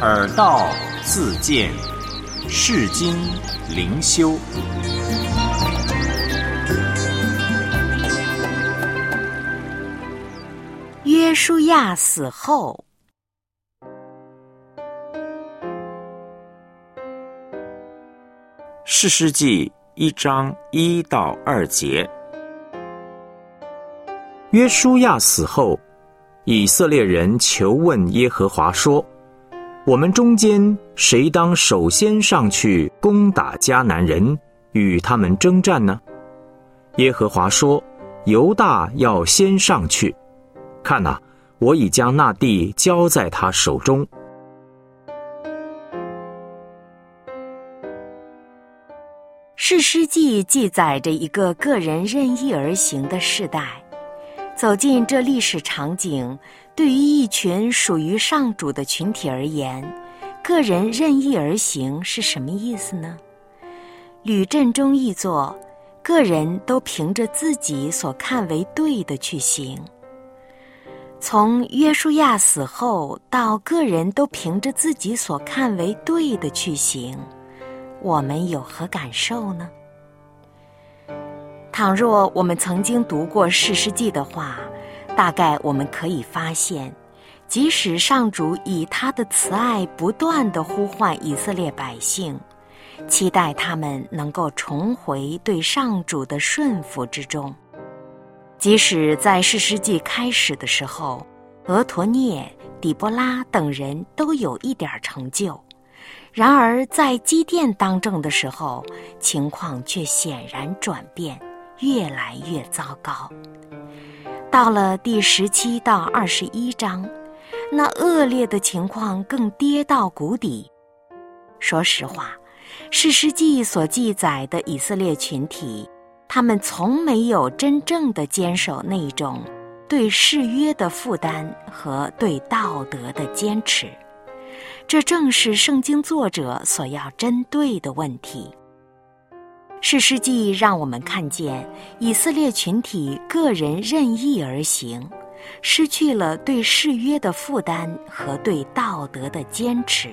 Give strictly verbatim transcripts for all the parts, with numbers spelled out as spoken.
耳道自见，世经灵修。 约书亚死后， 士师记一章一到二节。约书亚死后，以色列人求问耶和华说：我们中间谁当首先上去攻打迦南人，与他们征战呢？耶和华说：犹大要先上去。看哪，我已将那地交在他手中。 士师记记载着一个个人任意而行的世代。走进这历史场景，对于一群属于上主的群体而言，个人任意而行是什么意思呢？吕振中译作：个人都凭着自己所看为对的去行。从约书亚死后到个人都凭着自己所看为对的去行，我们有何感受呢？倘若我们曾经读过士师记的话，大概我们可以发现，即使上主以他的慈爱不断地呼唤以色列百姓，期待他们能够重回对上主的顺服之中，即使在士师记开始的时候，俄陀涅、底波拉等人都有一点成就，然而在基甸当政的时候，情况却显然转变，越来越糟糕。到了第十七到二十一章，那恶劣的情况更跌到谷底。说实话，士师记所记载的以色列群体，他们从没有真正的坚守那种对誓约的负担和对道德的坚持。这正是圣经作者所要针对的问题。士师记让我们看见以色列群体个人任意而行，失去了对誓约的负担和对道德的坚持。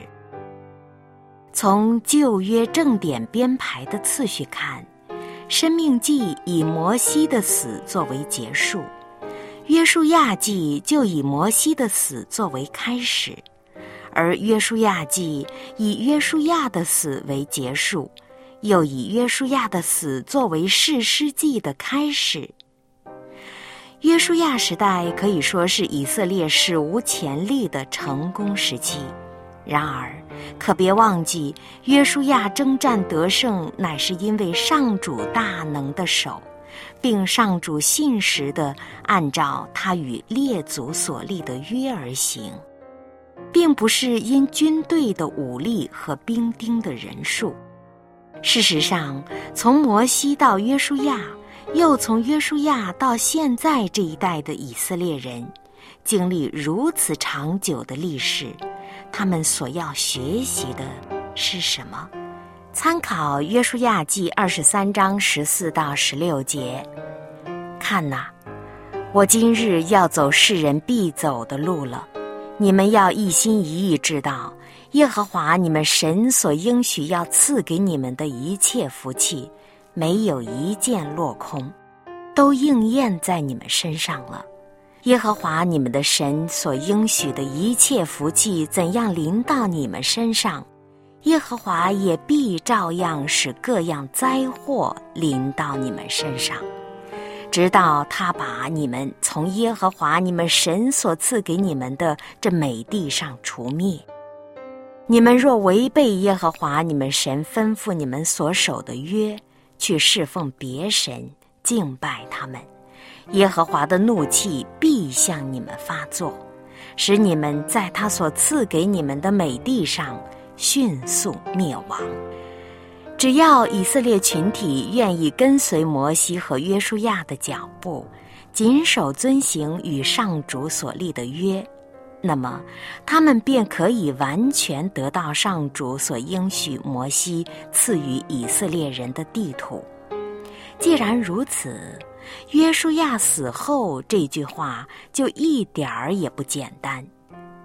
从旧约正典编排的次序看，申命记以摩西的死作为结束，约书亚记就以摩西的死作为开始，而约书亚记以约书亚的死为结束，又以约书亚的死作为士师记的开始。约书亚时代可以说是以色列史无前例的成功时期，然而可别忘记，约书亚征战得胜乃是因为上主大能的手，并上主信实地按照他与列祖所立的约而行，并不是因军队的武力和兵丁的人数。事实上，从摩西到约书亚，又从约书亚到现在这一代的以色列人，经历如此长久的历史，他们所要学习的是什么？参考约书亚记二十三章十四到十六节。看哪，我今日要走世人必走的路了，你们要一心一意知道，耶和华你们神所应许要赐给你们的一切福气，没有一件落空，都应验在你们身上了。耶和华你们的神所应许的一切福气怎样临到你们身上，耶和华也必照样使各样灾祸临到你们身上，直到他把你们从耶和华你们神所赐给你们的这美地上除灭。你们若违背耶和华你们神吩咐你们所守的约，去侍奉别神，敬拜他们，耶和华的怒气必向你们发作，使你们在他所赐给你们的美地上迅速灭亡。只要以色列群体愿意跟随摩西和约书亚的脚步，谨守遵行与上主所立的约，那么他们便可以完全得到上主所应许摩西赐予以色列人的地土。既然如此，约书亚死后这句话就一点儿也不简单。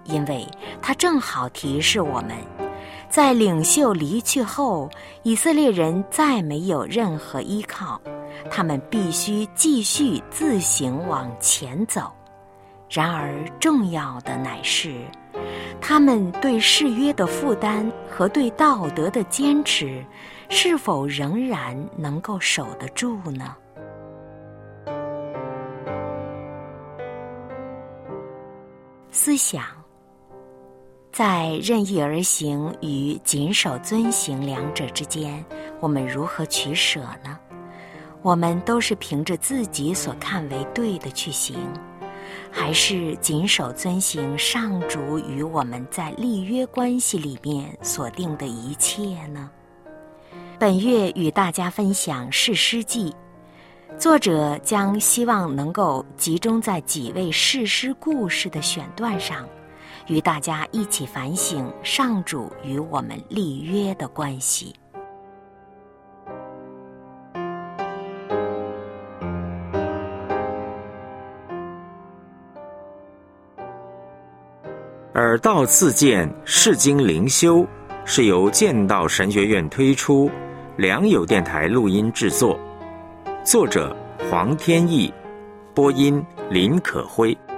因为它正好提示我们，在领袖离去后，以色列人再没有任何依靠，他们必须继续自行往前走。然而重要的乃是，他们对誓约的负担和对道德的坚持，是否仍然能够守得住呢？思想，在任意而行与谨守遵行两者之间，我们如何取舍呢？我们都是凭着自己所看为对的去行，还是谨守遵行上主与我们在立约关系里面所定的一切呢？本月与大家分享《士师记》，作者将希望能够集中在几位士师故事的选段上，与大家一起反省上主与我们立约的关系。 耳道自荐释经灵修是由剑道神学院推出，良友电台录音制作，作者黄天意，播音林可辉。